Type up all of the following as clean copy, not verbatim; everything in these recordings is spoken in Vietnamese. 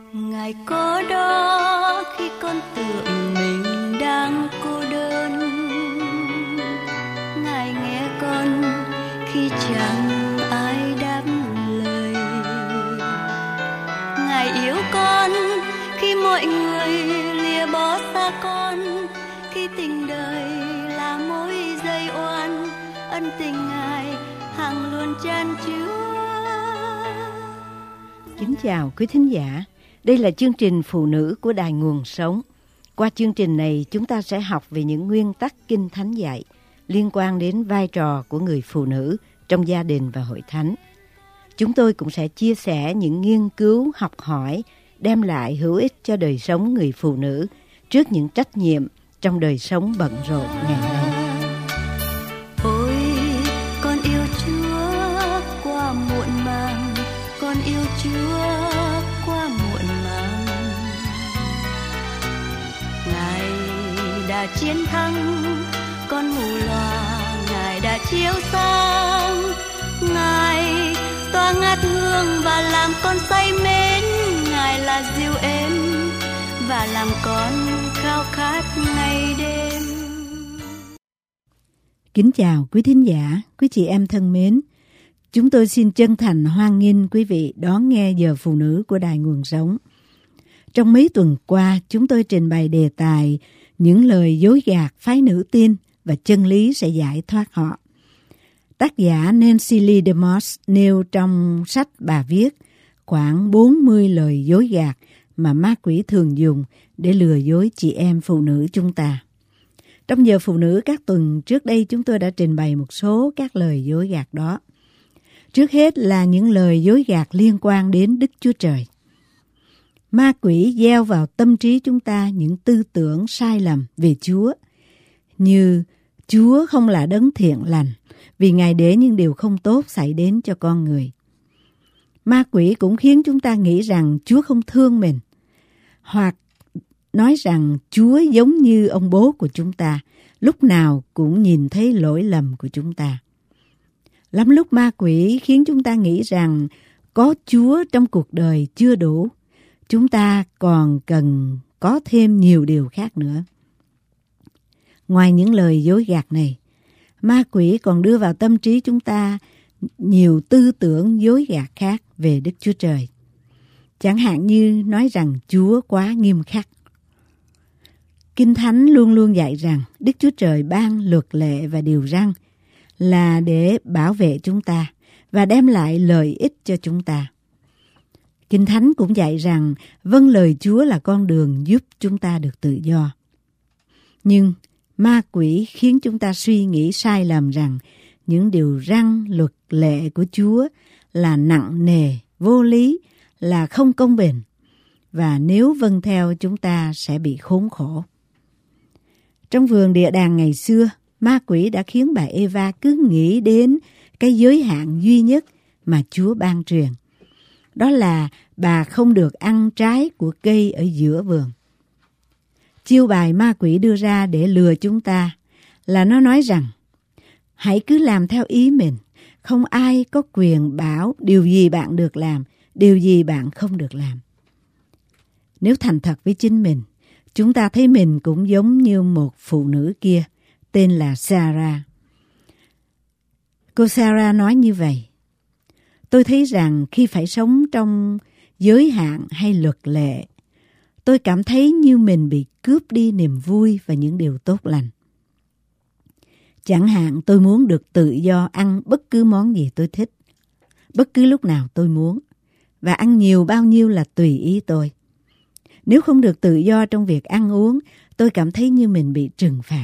Ngài có đó khi con tưởng mình đang cô đơn. Ngài nghe con khi chẳng ai đáp lời. Ngài yêu con khi mọi người lìa bỏ xa con. Khi tình đời là mối dây oan, ân tình Ngài hằng luôn chan chứa. Kính chào quý thính giả. Đây là chương trình Phụ nữ của Đài Nguồn Sống. Qua chương trình này, chúng ta sẽ học về những nguyên tắc Kinh Thánh dạy liên quan đến vai trò của người phụ nữ trong gia đình và hội thánh. Chúng tôi cũng sẽ chia sẻ những nghiên cứu, học hỏi, đem lại hữu ích cho đời sống người phụ nữ trước những trách nhiệm trong đời sống bận rộn ngày nay. Ôi, con yêu Chúa qua muộn màng, con yêu Chúa qua muộn màng. Ngài đã chiến thắng con mù loà, Ngài đã chiếu sáng, Ngài tỏa ngát hương và làm con say mến. Ngài là dịu êm và làm con khao khát ngày đêm. Kính chào quý thính giả, quý chị em thân mến. Chúng tôi xin chân thành hoan nghênh quý vị đón nghe giờ Phụ nữ của Đài Nguồn Sống. Trong mấy tuần qua, chúng tôi trình bày đề tài những lời dối gạt phái nữ tin và chân lý sẽ giải thoát họ. Tác giả Nancy Lee DeMoss nêu trong sách bà viết khoảng 40 lời dối gạt mà ma quỷ thường dùng để lừa dối chị em phụ nữ chúng ta. Trong giờ Phụ nữ các tuần trước đây, chúng tôi đã trình bày một số các lời dối gạt đó. Trước hết là những lời dối gạt liên quan đến Đức Chúa Trời. Ma quỷ gieo vào tâm trí chúng ta những tư tưởng sai lầm về Chúa, như Chúa không là đấng thiện lành vì Ngài để những điều không tốt xảy đến cho con người. Ma quỷ cũng khiến chúng ta nghĩ rằng Chúa không thương mình, hoặc nói rằng Chúa giống như ông bố của chúng ta, lúc nào cũng nhìn thấy lỗi lầm của chúng ta. Lắm lúc ma quỷ khiến chúng ta nghĩ rằng có Chúa trong cuộc đời chưa đủ, chúng ta còn cần có thêm nhiều điều khác nữa. Ngoài những lời dối gạt này, ma quỷ còn đưa vào tâm trí chúng ta nhiều tư tưởng dối gạt khác về Đức Chúa Trời. Chẳng hạn như nói rằng Chúa quá nghiêm khắc. Kinh Thánh luôn luôn dạy rằng Đức Chúa Trời ban luật lệ và điều răn là để bảo vệ chúng ta và đem lại lợi ích cho chúng ta. Kinh Thánh cũng dạy rằng vâng lời Chúa là con đường giúp chúng ta được tự do. Nhưng ma quỷ khiến chúng ta suy nghĩ sai lầm rằng những điều răn luật lệ của Chúa là nặng nề, vô lý, là không công bình, và nếu vâng theo chúng ta sẽ bị khốn khổ. Trong vườn địa đàng ngày xưa, ma quỷ đã khiến bà Eva cứ nghĩ đến cái giới hạn duy nhất mà Chúa ban truyền. Đó là bà không được ăn trái của cây ở giữa vườn. Chiêu bài ma quỷ đưa ra để lừa chúng ta là nó nói rằng hãy cứ làm theo ý mình, không ai có quyền bảo điều gì bạn được làm, điều gì bạn không được làm. Nếu thành thật với chính mình, chúng ta thấy mình cũng giống như một phụ nữ kia, tên là Sarah. Cô Sarah nói như vậy: tôi thấy rằng khi phải sống trong giới hạn hay luật lệ, tôi cảm thấy như mình bị cướp đi niềm vui và những điều tốt lành. Chẳng hạn tôi muốn được tự do ăn bất cứ món gì tôi thích, bất cứ lúc nào tôi muốn, và ăn nhiều bao nhiêu là tùy ý tôi. Nếu không được tự do trong việc ăn uống, tôi cảm thấy như mình bị trừng phạt.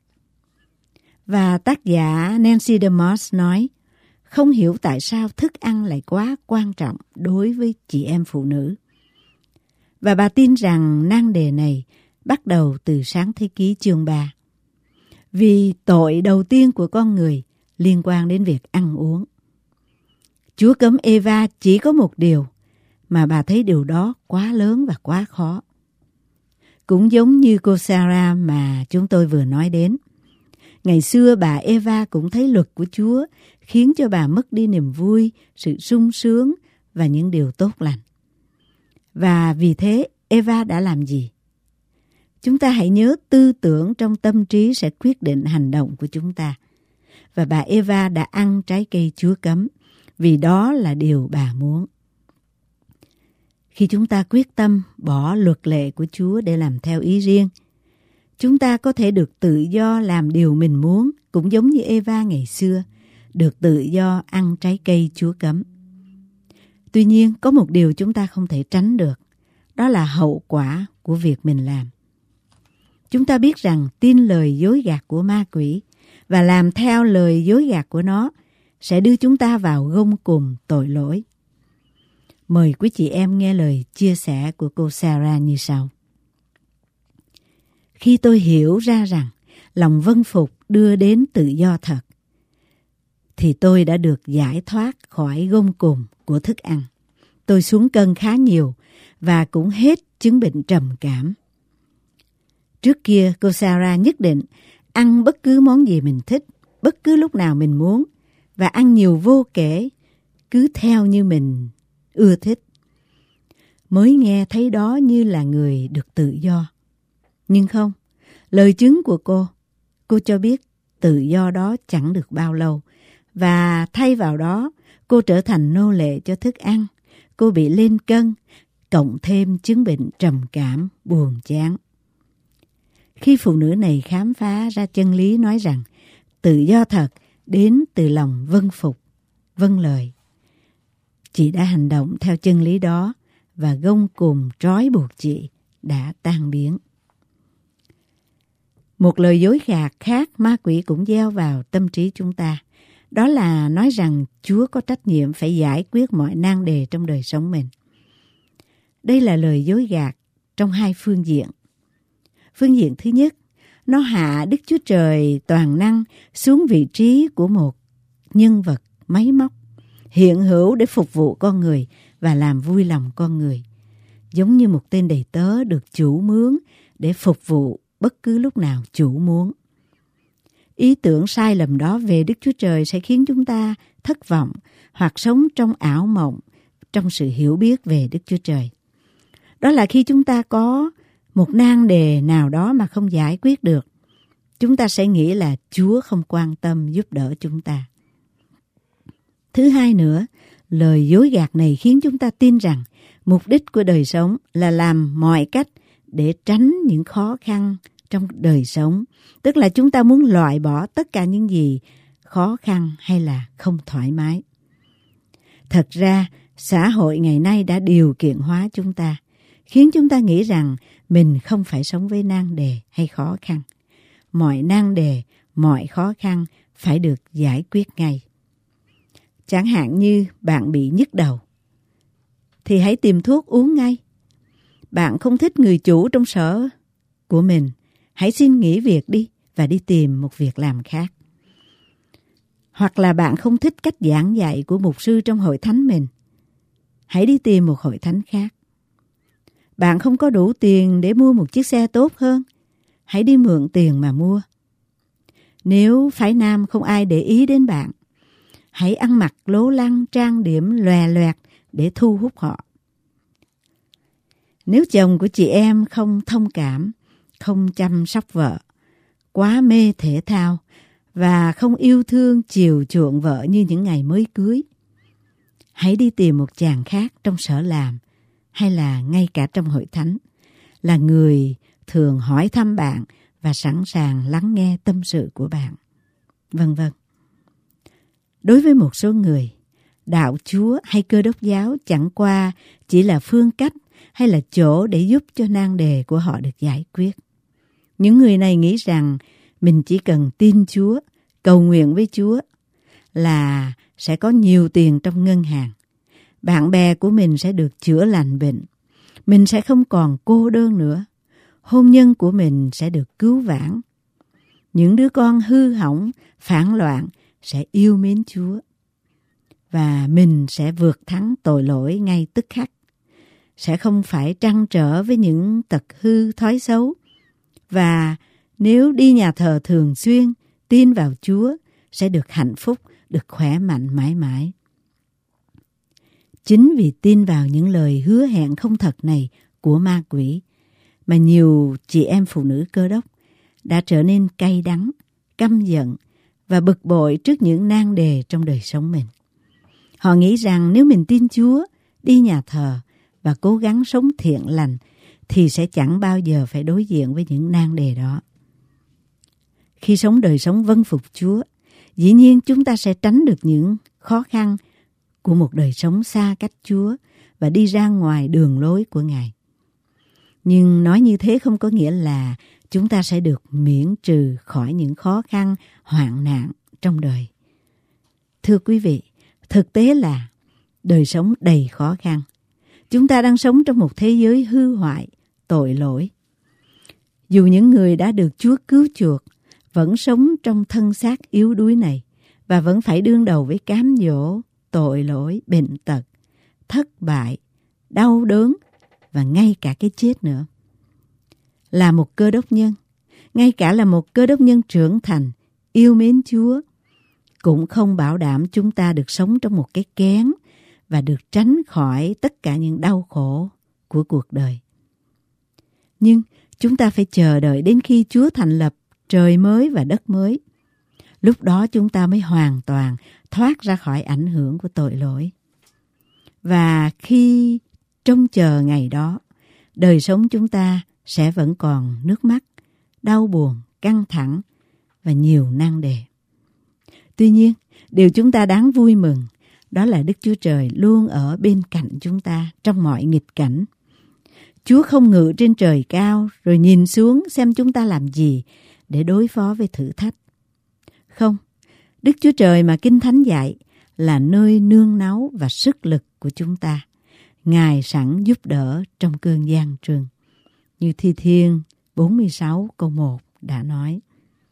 Và tác giả Nancy DeMoss nói, không hiểu tại sao thức ăn lại quá quan trọng đối với chị em phụ nữ. Và bà tin rằng nan đề này bắt đầu từ Sáng Thế Ký chương 3. Vì tội đầu tiên của con người liên quan đến việc ăn uống. Chúa cấm Eva chỉ có một điều, mà bà thấy điều đó quá lớn và quá khó. Cũng giống như cô Sarah mà chúng tôi vừa nói đến. Ngày xưa bà Eva cũng thấy luật của Chúa khiến cho bà mất đi niềm vui, sự sung sướng và những điều tốt lành. Và vì thế Eva đã làm gì? Chúng ta hãy nhớ tư tưởng trong tâm trí sẽ quyết định hành động của chúng ta. Và bà Eva đã ăn trái cây Chúa cấm vì đó là điều bà muốn. Khi chúng ta quyết tâm bỏ luật lệ của Chúa để làm theo ý riêng, chúng ta có thể được tự do làm điều mình muốn, cũng giống như Eva ngày xưa, được tự do ăn trái cây Chúa cấm. Tuy nhiên, có một điều chúng ta không thể tránh được, đó là hậu quả của việc mình làm. Chúng ta biết rằng tin lời dối gạt của ma quỷ và làm theo lời dối gạt của nó sẽ đưa chúng ta vào gông cùm tội lỗi. Mời quý chị em nghe lời chia sẻ của cô Sarah như sau. Khi tôi hiểu ra rằng lòng vâng phục đưa đến tự do thật, thì tôi đã được giải thoát khỏi gông cùm của thức ăn. Tôi xuống cân khá nhiều và cũng hết chứng bệnh trầm cảm. Trước kia cô Sarah nhất định ăn bất cứ món gì mình thích, bất cứ lúc nào mình muốn, và ăn nhiều vô kể, cứ theo như mình ưa thích. Mới nghe thấy đó như là người được tự do. Nhưng không, lời chứng của cô cho biết tự do đó chẳng được bao lâu, và thay vào đó cô trở thành nô lệ cho thức ăn. Cô bị lên cân, cộng thêm chứng bệnh trầm cảm, buồn chán. Khi phụ nữ này khám phá ra chân lý nói rằng tự do thật đến từ lòng vâng phục, vâng lời, chị đã hành động theo chân lý đó và gông cùm trói buộc chị đã tan biến. Một lời dối gạt khác ma quỷ cũng gieo vào tâm trí chúng ta. Đó là nói rằng Chúa có trách nhiệm phải giải quyết mọi nan đề trong đời sống mình. Đây là lời dối gạt trong hai phương diện. Phương diện thứ nhất, nó hạ Đức Chúa Trời toàn năng xuống vị trí của một nhân vật máy móc, hiện hữu để phục vụ con người và làm vui lòng con người, giống như một tên đầy tớ được chủ mướn để phục vụ bất cứ lúc nào chủ muốn. Ý tưởng sai lầm đó về Đức Chúa Trời sẽ khiến chúng ta thất vọng hoặc sống trong ảo mộng, trong sự hiểu biết về Đức Chúa Trời. Đó là khi chúng ta có một nan đề nào đó mà không giải quyết được, chúng ta sẽ nghĩ là Chúa không quan tâm giúp đỡ chúng ta. Thứ hai nữa, lời dối gạt này khiến chúng ta tin rằng mục đích của đời sống là làm mọi cách để tránh những khó khăn trong đời sống. Tức là chúng ta muốn loại bỏ tất cả những gì khó khăn hay là không thoải mái. Thật ra, xã hội ngày nay đã điều kiện hóa chúng ta, khiến chúng ta nghĩ rằng mình không phải sống với nan đề hay khó khăn. Mọi nan đề, mọi khó khăn phải được giải quyết ngay. Chẳng hạn như bạn bị nhức đầu, thì hãy tìm thuốc uống ngay. Bạn không thích người chủ trong sở của mình, hãy xin nghỉ việc đi và đi tìm một việc làm khác. Hoặc là bạn không thích cách giảng dạy của mục sư trong hội thánh mình, hãy đi tìm một hội thánh khác. Bạn không có đủ tiền để mua một chiếc xe tốt hơn, hãy đi mượn tiền mà mua. Nếu phái nam không ai để ý đến bạn, hãy ăn mặc lố lăng, trang điểm lòe loẹt để thu hút họ. Nếu chồng của chị em không thông cảm, không chăm sóc vợ, quá mê thể thao và không yêu thương chiều chuộng vợ như những ngày mới cưới, hãy đi tìm một chàng khác trong sở làm hay là ngay cả trong hội thánh, là người thường hỏi thăm bạn và sẵn sàng lắng nghe tâm sự của bạn, vân vân. Đối với một số người, đạo Chúa hay Cơ Đốc giáo chẳng qua chỉ là phương cách hay là chỗ để giúp cho nan đề của họ được giải quyết. Những người này nghĩ rằng mình chỉ cần tin Chúa, cầu nguyện với Chúa là sẽ có nhiều tiền trong ngân hàng. Bạn bè của mình sẽ được chữa lành bệnh. Mình sẽ không còn cô đơn nữa. Hôn nhân của mình sẽ được cứu vãn. Những đứa con hư hỏng, phản loạn sẽ yêu mến Chúa. Và mình sẽ vượt thắng tội lỗi ngay tức khắc. Sẽ không phải trăn trở với những tật hư thói xấu. Và nếu đi nhà thờ thường xuyên, tin vào Chúa, sẽ được hạnh phúc, được khỏe mạnh mãi mãi. chính vì tin vào những lời hứa hẹn không thật này của ma quỷ mà nhiều chị em phụ nữ Cơ Đốc đã trở nên cay đắng, căm giận và bực bội trước những nan đề trong đời sống mình. Họ nghĩ rằng nếu mình tin Chúa, đi nhà thờ và cố gắng sống thiện lành thì sẽ chẳng bao giờ phải đối diện với những nan đề đó. Khi sống đời sống vâng phục Chúa, dĩ nhiên chúng ta sẽ tránh được những khó khăn của một đời sống xa cách Chúa và đi ra ngoài đường lối của Ngài. Nhưng nói như thế không có nghĩa là chúng ta sẽ được miễn trừ khỏi những khó khăn, hoạn nạn trong đời. Thưa quý vị, thực tế là đời sống đầy khó khăn. Chúng ta đang sống trong một thế giới hư hoại, tội lỗi. Dù những người đã được Chúa cứu chuộc vẫn sống trong thân xác yếu đuối này và vẫn phải đương đầu với cám dỗ, tội lỗi, bệnh tật, thất bại, đau đớn và ngay cả cái chết nữa. Là một Cơ Đốc nhân, ngay cả là một Cơ Đốc nhân trưởng thành, yêu mến Chúa, cũng không bảo đảm chúng ta được sống trong một cái kén và được tránh khỏi tất cả những đau khổ của cuộc đời. Nhưng chúng ta phải chờ đợi đến khi Chúa thành lập trời mới và đất mới. Lúc đó chúng ta mới hoàn toàn thoát ra khỏi ảnh hưởng của tội lỗi. Và khi trông chờ ngày đó, đời sống chúng ta sẽ vẫn còn nước mắt, đau buồn, căng thẳng và nhiều nan đề. Tuy nhiên, điều chúng ta đáng vui mừng đó là Đức Chúa Trời luôn ở bên cạnh chúng ta trong mọi nghịch cảnh. Chúa không ngự trên trời cao rồi nhìn xuống xem chúng ta làm gì để đối phó với thử thách. Không, Đức Chúa Trời mà Kinh Thánh dạy là nơi nương náu và sức lực của chúng ta. Ngài sẵn giúp đỡ trong cơn gian truân. Như Thi Thiên 46 câu 1 đã nói.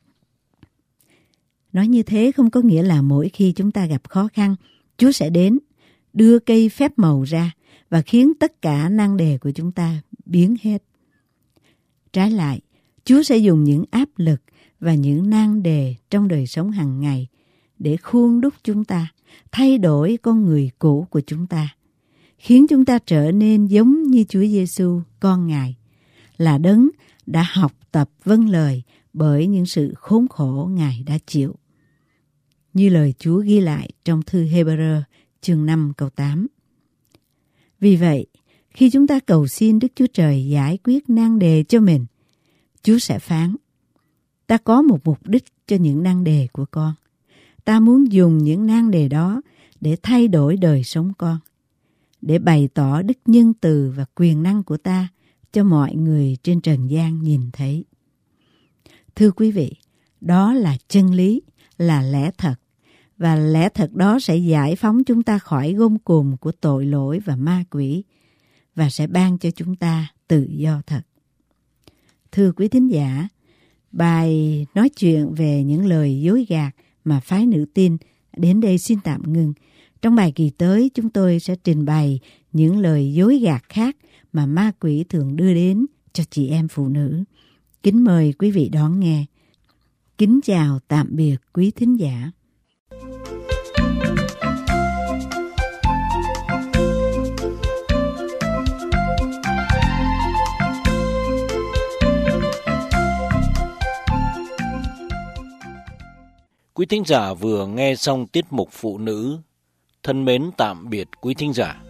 Nói như thế không có nghĩa là mỗi khi chúng ta gặp khó khăn, Chúa sẽ đến, đưa cây phép màu ra và khiến tất cả nan đề của chúng ta biến hết. Trái lại, Chúa sẽ dùng những áp lực và những nan đề trong đời sống hàng ngày để khuôn đúc chúng ta, thay đổi con người cũ của chúng ta, khiến chúng ta trở nên giống như Chúa Giêsu, con Ngài, là đấng đã học tập vâng lời bởi những sự khốn khổ Ngài đã chịu. Như lời Chúa ghi lại trong thư Hê-bơ-rơ chương 5 câu 8. Vì vậy, khi chúng ta cầu xin Đức Chúa Trời giải quyết nan đề cho mình, Chúa sẽ phán: ta có một mục đích cho những nan đề của con. Ta muốn dùng những nan đề đó để thay đổi đời sống con, để bày tỏ đức nhân từ và quyền năng của ta cho mọi người trên trần gian nhìn thấy. Thưa quý vị, đó là chân lý, là lẽ thật, và lẽ thật đó sẽ giải phóng chúng ta khỏi gông cùm của tội lỗi và ma quỷ và sẽ ban cho chúng ta tự do thật. Thưa quý thính giả, bài nói chuyện về những lời dối gạt mà phái nữ tin đến đây xin tạm ngừng. Trong bài kỳ tới, chúng tôi sẽ trình bày những lời dối gạt khác mà ma quỷ thường đưa đến cho chị em phụ nữ. Kính mời quý vị đón nghe. Kính chào tạm biệt quý thính giả. Quý thính giả vừa nghe xong tiết mục Phụ nữ. Thân mến tạm biệt quý thính giả.